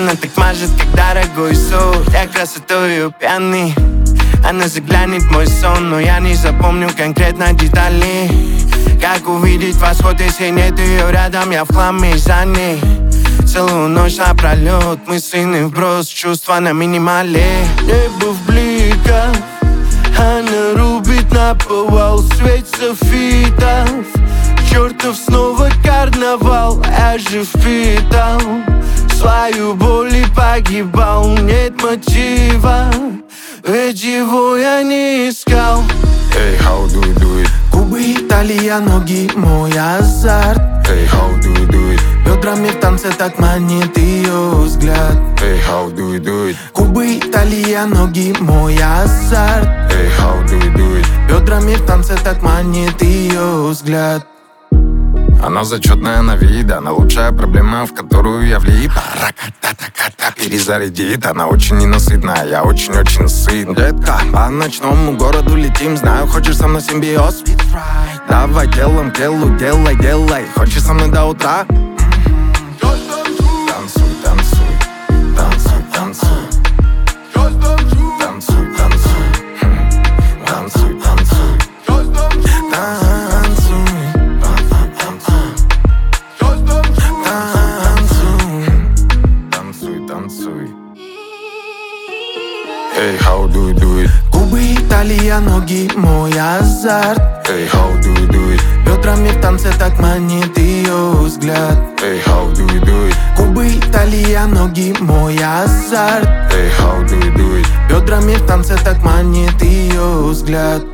Она так мажет, как дорогой суд. Я красотою пьяный. Она заглянет в мой сон, но я не запомню конкретно детали. Как увидеть восход, если нет ее рядом? Я в хламе за ней. Целую ночь напролет, мысленный вброс, чувства на минимале. Небо в бликах, она рубит наповал, свет софитов. Чертов снова карнавал, я же впитал свою боль и погибал. Нет мотива, ведь его я не искал. Hey, how do you do it? Губы Италия, ноги мой азарт. Hey, how do you do it? Бедрами в танце так манит ее взгляд. Hey, how do you do it? Губы Италия, ноги мой азарт. Hey, how do you do it? Бедрами в танце так манит ее взгляд. Она зачетная на вид, она лучшая проблема, в которую я влип. Перезарядит, она очень ненасытная, я очень-очень сыт. Детка, по ночному городу летим, знаю, хочешь со мной симбиоз. Давай телом к телу, делай, делай, хочешь со мной до утра? Танцуй, танцуй, танцуй, танцуй. Танцуй, танцуй, танцуй, танцуй. Hey, how do you do it? Губы Италия, ноги мой азарт. Hey, how do you do it? Бедрами в танце так манит ее взгляд. Hey, how do you do it? Губы Италия, ноги мой азарт. Hey, how do you do it? Бедрами в танце так манит ее взгляд.